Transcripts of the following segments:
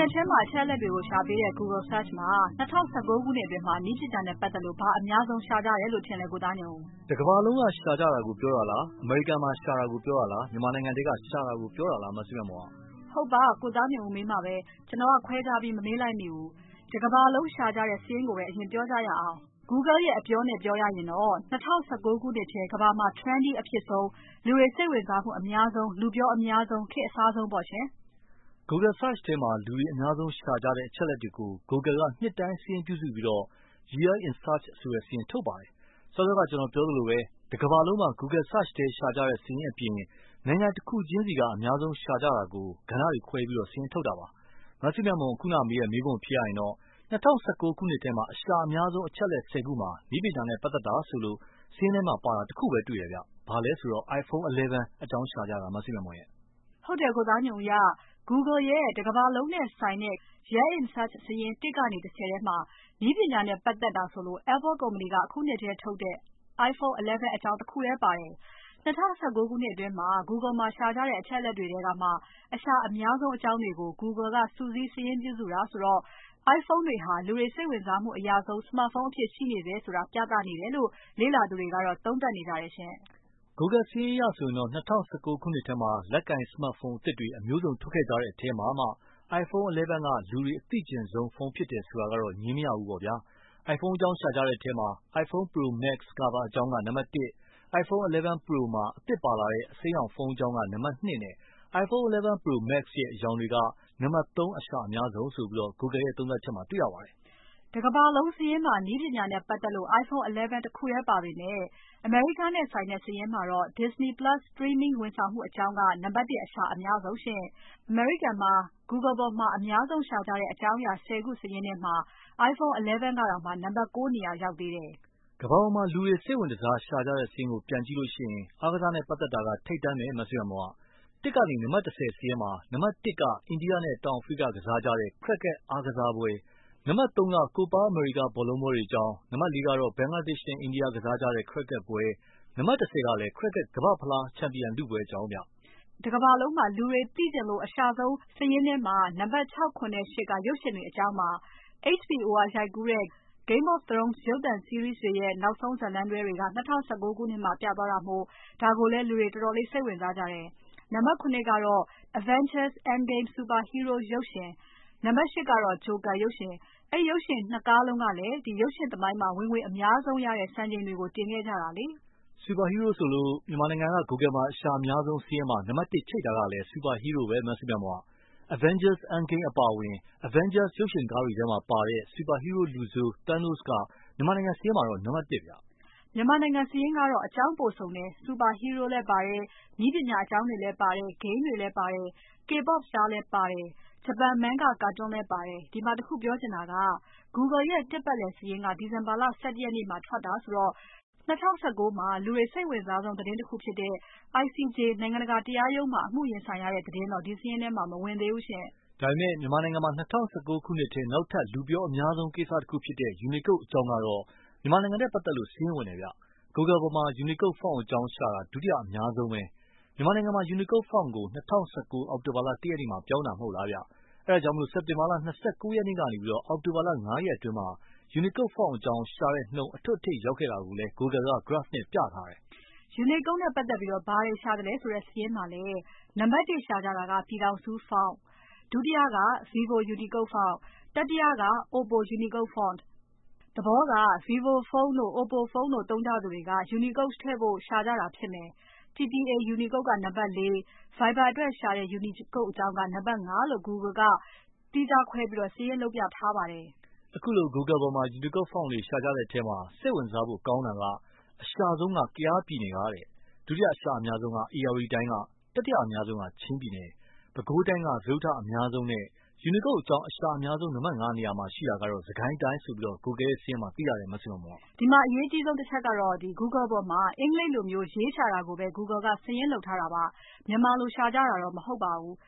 Internet ထဲမှာအချက်အလက်တွေကိုရှာပေးတဲ့ Google Search မှာ2019 ခုနှစ်အတွင်းမှာနည်းပညာနဲ့ပတ်သက်လို့ဘာအများဆုံးရှာကြတယ်လို့ထင်လဲကိုသားညုံ။တကမ္ဘာလုံးကရှာကြတာကိုပြောတာလားအမေရိကန်မှာရှာတာကိုပြောတာလားမြန်မာနိုင်ငံတွေကရှာတာကိုပြောတာလားမသိမမောဟုတ်ပါကိုသားညုံမေးမှာပဲကျွန်တော်ကခွဲခြားပြီးမမေးလိုက်မိဘူးတကမ္ဘာလုံးရှာကြတဲ့စာရင်းကိုပဲအရင်ပြောကြရအောင် Google ရဲ့အပြောနဲ့ပြောရရင်တော့2019ခုနှစ်ထဲကမ္ဘာမှာ trendy အဖြစ်ဆုံးလူတွေစိတ်ဝင်စားမှုအများဆုံးလူပြောအများဆုံးခေတ်အစားဆုံးပေါ့ရှင် Google Search ထဲမှာလူတွေအများဆုံးရှာကြတဲ့အချက်အလက်တွေကို Google ကနှစ်တိုင်းစာရင်းပြုစုပြီး Year in Search ဆိုတဲ့စာရင်းထုတ်ပါတယ်။စောစောကကျွန်တော်ပြောသလိုပဲတကမ္ဘာလုံးမှာ Google Search ထဲရှာကြတဲ့စာရင်းအပြင်နိုင်ငံတစ်ခုချင်းစီကအများဆုံးရှာကြတာကိုကဏ္ဍတွေခွဲပြီးစာရင်းထုတ်တာပါ။မသိမမောခုနမေးတဲ့မေးခွန်းဖြစ်ရရင်တော့2019ခုနှစ်ထဲမှာအရှာအများဆုံးအချက်အလက်10ခုမှာနည်းပညာနဲ့ပတ်သက်တာဆိုလို့စာရင်းထဲမှာပါတာတစ်ခုပဲတွေ့ရဗျ။ဘာလဲဆိုတော့ iPhone 11အကြောင်းရှာကြတာမသိမမောရဲ့ဟုတ်တယ်ကိုသားညုံရ Google ရဲ့တကမ္ဘာလုံးနဲ့ဆိုင်တဲ့ Year in Search စာရင်း1ကနေ10ထဲမှာနည်းပညာနဲ့ပတ်သက်တာဆိုလို့ Apple ကုမ္ပဏီကအခုနှစ်ထဲထုတ်တဲ့ iPhone 11အကြောင်းတစ်ခုထဲပါတယ်2019ခုနှစ်အတွင်းမှာ Google မှာရှာကြတဲ့အချက်အလက်တွေထဲကမှအရှာအများဆုံးအကြောင်းတွေကို Google ကစုစည်းစာရင်းပြုစုတာဆိုတော့ iPhone တွေဟာလူတွေစိတ်ဝင်စားမှုအများဆုံး Smartphone အဖြစ်ရှိနေတယ်ဆိုတာပြသနေတယ်လို့လေ့လာသူတွေကတော့သုံးသပ်နေကြတယ်ရှင် Google စာရင်းအရဆိုရင်တော့2019ခုနှစ်ထဲမှာလက်ကင် Smartphone အသစ်တွေအမျိုးစုံထုတ်ခဲ့ကြတဲ့အထဲမှာမှ iPhone 11ကလူတွေအသိကျင်ဆုံးဖုန်းဖြစ်တယ်ဆိုတာကတော့ငြင်းမရဘူးပေါ့ဗျာ။ iPhone အကြောင်းရှာကြတဲ့အထဲမှာ iPhone Pro Max ကပါအကြောင်းကနံပါတ်1 iPhone 11 Pro မှာအသစ်ပါလာတဲ့အစိမ်းရောင်ဖုန်းအကြောင်းကနံပါတ်2နဲ့ iPhone 11 Pro Max ရဲ့အရောင်တွေကနံပါတ်3အရှာအများဆုံးဆိုပြီး Google ရဲ့သုံးသပ်ချက်မှာတွေ့ရပါတယ်တကမ္ဘာလုံးစာရင်းမှာနည်းပညာနဲ့ပတ်သက်လို့ iPhone 11တစ်ခုထဲပါပေမဲ့အမေရိကန်နဲ့ဆိုင်တဲ့စာရင်းမှာတော့ Disney Plus Streaming ဝန်ဆောင်မှုအကြောင်းကနံပါတ်1အရှာအများဆုံးရှင်။အမေရိကန်မှာ Google ပေါ်မှာအများဆုံးရှာကြတဲ့အကြောင်းအရာ10ခုစာရင်းထဲမှာ iPhone 11ကတောင်မှနံပါတ်9နေရာရောက်သေးတယ်။ကမ္ဘာပေါ်မှာလူတွေစိတ်ဝင်စားရှာကြတဲ့စာရင်းကိုပြန်ကြည့်လို့ရှိရင်အားကစားနဲ့ပတ်သက်တာကထိပ်တန်းပဲမဆွေးမောတစ်ကနေနံပါတ်10စာရင်းမှာနံပါတ်1ကအိန္ဒိယနဲ့တောင်အာဖရိကကစားကြတဲ့ Cricket အားကစားပွဲနံပါတ်3ကCopa America ဘောလုံးပွဲတွေအကြောင်းနံပါတ်4ကတော့ Bangladesh နဲ့ India ကစားကြတဲ့ Cricket ပွဲနံပါတ်10ကလည်း Cricket ကမ္ဘာ့ဖလားချန်ပီယံလုပွဲအကြောင်းဗျတကမ္ဘာလုံးမှာလူတွေသိချင်လို့အရှာဆုံးစာရင်းထဲမှာနံပါတ်6 9နဲ့8ကရုပ်ရှင်တွေအကြောင်းမှာ HBO ကရိုက်ကူးတဲ့ Game of Thrones ရုပ်သံ series တွေရဲ့နောက်ဆုံးဇာတ်လမ်းတွဲတွေက2019ခုနှစ်မှာပြသွားတာမို့ဒါကိုလည်းလူတွေတော်တော်လေးစိတ်ဝင်စားကြတယ်။နံပါတ်9ကတော့ Avengers Endgame Superhero ရုပ်ရှင်နံပါတ်8ကတော့ Joker ရုပ်ရှင်အဲ့ရုပ်ရှင်နှစ်ကားလုံးကလည်းဒီရုပ်ရှင်သမိုင်းမှာဝင်ငွေအများဆုံးရတဲ့စံချိန်တွေကိုတင်ခဲ့ကြတာလေ။ Superhero ဆိုလို့မြန်မာနိုင်ငံက Google မှာအရှာအများဆုံးစာရင်းမှာနံပါတ်1ချိတ်တာကလည်း Superhero ပဲမဆုမမော Avengers Endgame အပါအဝင် Avengers ရုပ်ရှင်ကားတွေထဲမှာပါတဲ့ Superhero လူဆိုး Thanos ကမြန်မာနိုင်ငံစာရင်းမှာတော့နံပါတ်1ဗျ။မြန်မာနိုင်ငံစာရင်းကတော့အကြောင်းပိုစုံတယ် Superhero လည်းပါတယ်နည်းပညာအကြောင်းတွေလည်းပါတယ် Game တွေလည်းပါတယ် K-pop star လည်းပါတယ်ဂျပန်မန်ဂကာတွန်းလည်းပါတယ်ဒီမှာတခုပြောချင်တာက Google ရဲ့တစ်ပတ်လည်စာရင်းကဒီဇင်ဘာလ17ရက်နေ့မှာထွက်တာဆိုတော့2019မှာလူတွေစိတ်ဝင်စားဆုံးသတင်းတစ်ခုဖြစ်တဲ့ ICJ နိုင်ငံတကာတရားရုံးမှာအမှုရင်ဆိုင်ရတဲ့သတင်းတော့ဒီစာရင်းထဲမှာမဝင်သေးဘူးရှင်။ဒါပေမဲ့မြန်မာနိုင်ငံမှာ2019ခုနှစ်ထဲနောက်ထပ်လူပြောအများဆုံးကိစ္စတစ်ခုဖြစ်တဲ့ Unicode အကြောင်းကတော့မြန်မာနိုင်ငံနဲ့ပတ်သက်လို့စာရင်းဝင်တယ်ဗျ။ Google ပေါ်မှာ Unicode font အကြောင်းရှာတာဒုတိယအများဆုံးပဲ။မြန်မာနိုင်ငံမှာ Unicode font ကို2019အောက်တိုဘာလ1ရက်နေ့မှာပြောင်းတာမဟုတ်လားဗျ။အဲဒါကြောင့်စက်တင်ဘာလ29ရက်နေ့ကနေအောက်တိုဘာလ9ရက်အတွင်းမှာ Unicode font အကြောင်းရှာတဲ့နှုန်းအထွတ်အထိပ်ရောက်ခဲ့တာကိုလည်း Google က graph နဲ့ပြထားတယ်။ Unicode နဲ့ပတ်သက်ပြီးဘာတွေရှာသလဲဆိုတဲ့စာရင်းမှာလည်းနံပါတ်1ရှာကြတာကပြည်ထောင်စု font ဒုတိယက Vivo Unicode font တတိယက Oppo Unicode font သဘောက Vivo ဖုန်းတို့ Oppo ဖုန်းတို့သုံးကြသူတွေက Unicode ထည့်ဖို့ရှာကြတာဖြစ်မယ်။ TPA Unicode ကနံပါတ်4 Viber အတွက်ရှာတဲ့ Unicode အကြောင်းကနံပါတ်5လို့ Google ကသီးခြားခွဲပြီးစာရင်းလုပ်ပြထားပါတယ်။အခုလို Google ပေါ်မှာ Unicode font တွေရှာကြတဲ့အထဲမှာစိတ်ဝင်စားဖို့ကောင်းတာကအရှာဆုံးကကယားပြည်နယ်ကတဲ့ဒုတိယအရှာအများဆုံးကဧရာဝတီတိုင်းကတတိယအများဆုံးကချင်းပြည်နယ်ပဲခူးတိုင်းကစတုတ္ထအများဆုံးနဲ့ Unicode အကြောင်းအရှာအများဆုံးနံပါတ်5နေရာမှာရှိတာကတော့စစ်ကိုင်းတိုင်းဆိုပြီး Google ရဲ့စာရင်းမှာသိရတယ်မဆုမမောဒီမှာအရေးကြီးဆုံးတစ်ချက်ကတော့Google ပေါ်မှာအင်္ဂလိပ်လိုမျိုးရေးရှာတာကိုပဲ Google ကစာရင်းလုပ်ထားတာပါမြန်မာလိုရှာကြတာတော့မဟုတ်ပါဘူး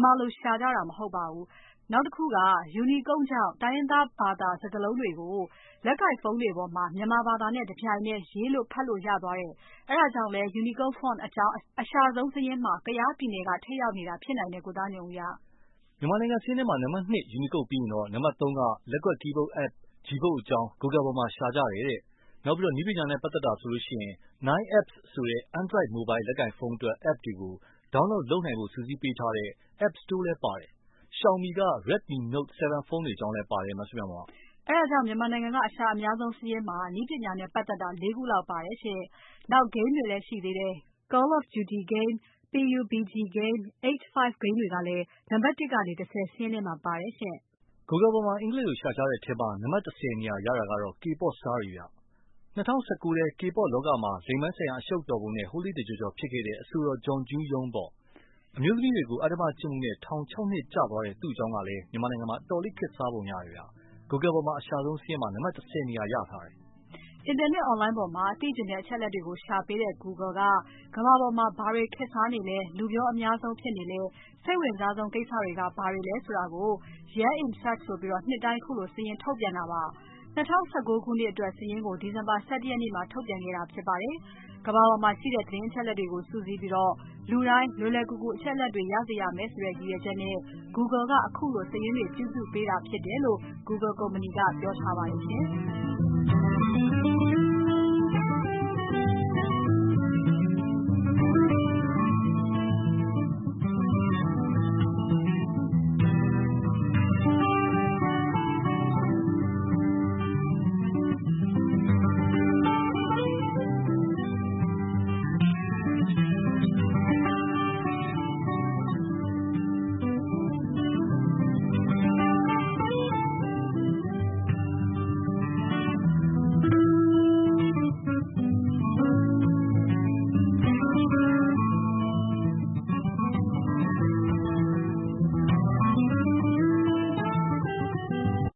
နောက်တစ်ခုက Unicode ကြောင့်တိုင်းရင်းသားဘာသာစကားလုံးတွေကိုလက်ကိုင်ဖုန်းတွေပေါ်မှာမြန်မာဘာသာနဲ့တပြိုင်နက်ရေးလို့ဖတ်လို့ရသွားတယ်။အဲဒါကြောင့်လဲ Unicode font အကြောင်းအရှာဆုံးစာရင်းမှာကယားပြည်နယ်ကထိပ်ရောက်နေတာဖြစ်နိုင်တယ်ကိုသားညွန့်ဦးရမြန်မာနိုင်ငံစာရင်းထဲမှာနံပါတ် 2 Unicode ပြီးရင်နံပါတ် 3 ကလက်ကွက် keyboard app Gbook အကြောင်း Google ပေါ်မှာရှာကြတယ်တဲ့။နောက်ပြီးနည်းပညာနဲ့ပတ်သက်တာဆိုရင် 9apps ဆိုတဲ့ Android mobile လက်ကိုင်ဖုန်းအတွက် app တွေကို download လုပ်နိုင်ဖို့စုစည်းပေးထားတဲ့ App Store လည်းပါတယ်။ Xiaomi က Redmi Note 7 ဖုန်းတွေအကြောင်းလည်းပါတယ်မစုမြတ်မွန်။အဲဒါကြောင့်မြန်မာနိုင်ငံကအရှာအများဆုံးစာရင်းမှာနည်းပညာနဲ့ပတ်သက်တာ 4 ခုလောက်ပါတယ်ရှင်။နောက် game တွေလည်းရှိသေးတယ်။ Call of Duty game, PUBG game, H5 game တွေကလည်းနံပါတ် 1 ကနေ 10 စာရင်းထဲမှာပါတယ်ရှင်။ Google ပေါ်မှာအင်္ဂလိပ်လိုရှာကြတဲ့အထဲမှာနံပါတ် 10 နေရာရတာကတော့ K-pop star တွေဗျ။ 2019 ထဲ K-pop လောကမှာလိင်ပိုင်းဆိုင်ရာအရှုပ်တော်ပုံနဲ့ဟိုးလေးတကျော်ကျော်ဖြစ်ခဲ့တဲ့အဆိုတော် Jung Ju Young ပေါ့။အမျိုးသမီးတွေကိုအဓမ္မကျင့်မှုနဲ့ထောင် 6 နှစ်ကျသွားတဲ့သူ့အကြောင်းကလည်းမြန်မာနိုင်ငံမှာအတော်လေးခေတ်စားပုံရတယ်ဗျ။ Google ပေါ်မှာအရှာဆုံးစာရင်းမှာနံပါတ် 10 နေရာရထားတယ်။အင်တာနက် Online ပေါ်မှာသိချင်တဲ့အချက်အလက်တွေကိုရှာပေးတဲ့ Google ကကမ္ဘာပေါ်မှာဘာတွေခေတ်စားနေလဲလူပြောအများဆုံးဖြစ်နေလဲစိတ်ဝင်စားဆုံးကိစ္စတွေက ဘာတွေလဲဆိုတာကို Year in Search ဆိုပြီးနှစ်တိုင်းခုလိုစာရင်းထုတ်ပြန်တာပါ။ 2019 ခုနှစ်အတွက်စာရင်းကိုဒီဇင်ဘာ 11 ရက်နေ့မှာထုတ်ပြန်ခဲ့တာဖြစ်ပါတယ်။ ကမ္ဘာပေါ်မှာရှိတဲ့သတင်းအချက်အလက်တွေကိုစုစည်းပြီးလူတိုင်းလွယ်လွယ်ကူကူအချက်အလက်တွေရစေရမယ်ဆိုတဲ့ရည်ရွယ်ချက်နဲ့ Google ကအခုလိုစာရင်းတွေပြုစုပေးတာဖြစ်တယ်လို့ Google ကုမ္ပဏီကပြောထားပါတယ်ရှင်။